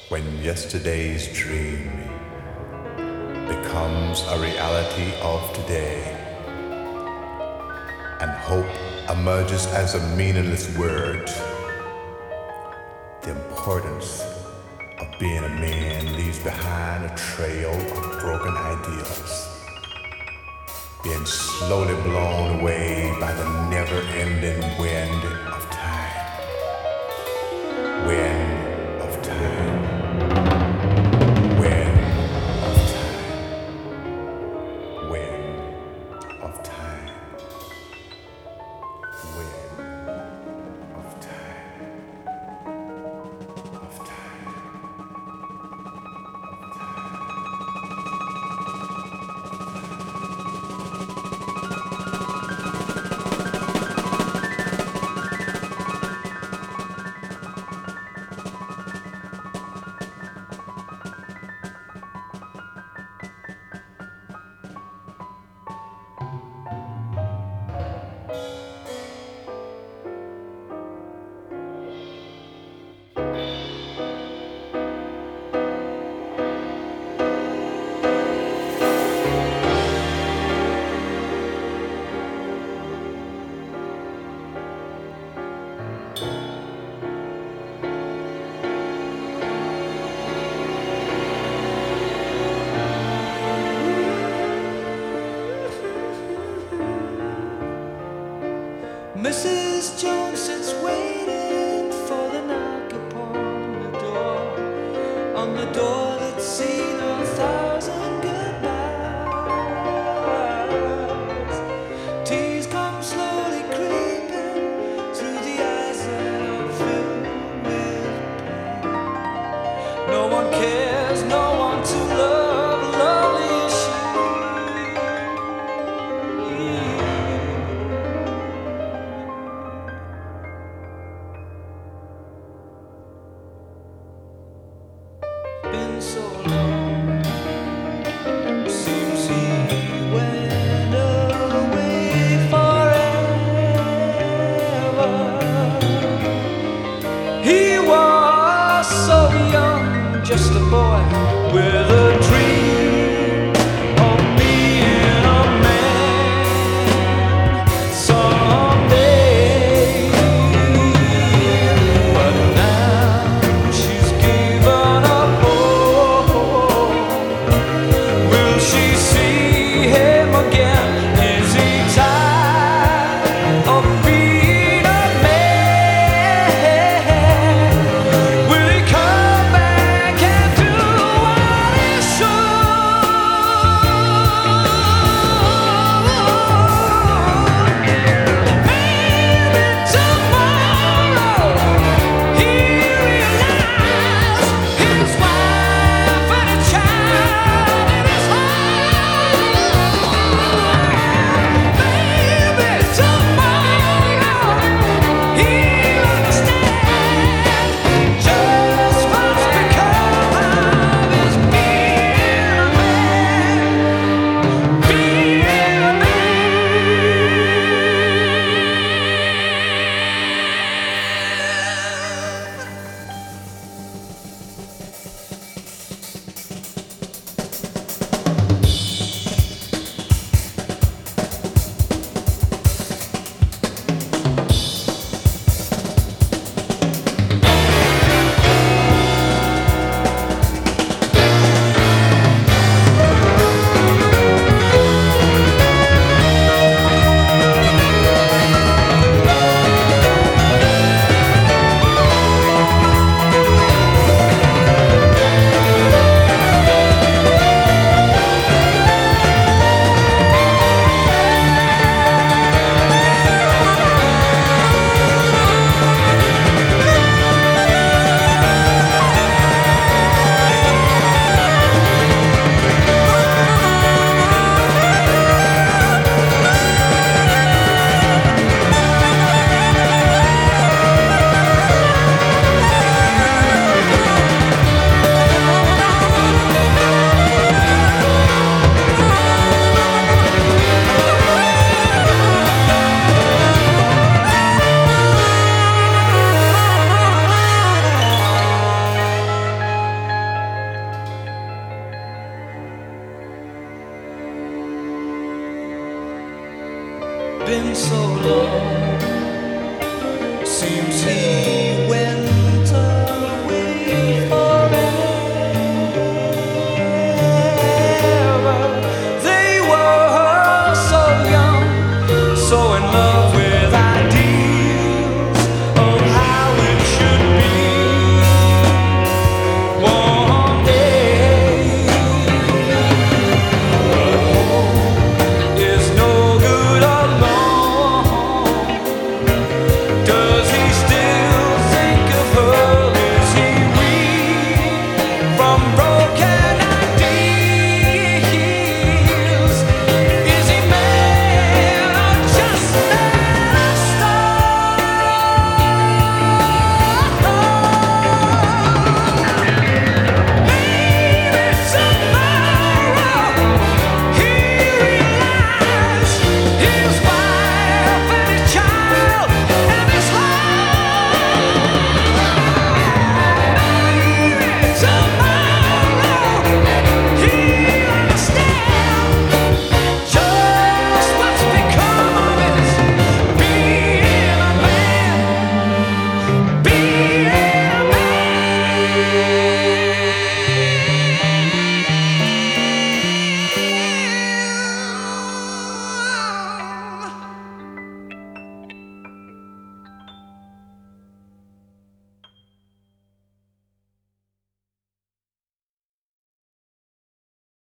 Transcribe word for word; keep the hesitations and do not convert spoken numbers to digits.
when yesterday's dream becomes a reality of today, and hope emerges as a meaningless word. The importance of being a man leaves behind a trail of broken ideals, being slowly blown away by the never-ending wind of time. Wind of time. Wind of time. Wind of time. Wind of time. Of time. Missus Jones sits waiting for the knock upon the door, on the door that's seen a thousand goodbyes. Tears come slowly creeping through the eyes that are filled with pain. No one cares, no one to love, lonely is she. Been so long, seems he went away forever. He was so young, just a boy with a dream of being a man someday. But now she's given up. Will she see him again? Is he tired of being a man? Will he come back and do what he been so long. Seems he went away forever. They were so young, so in love with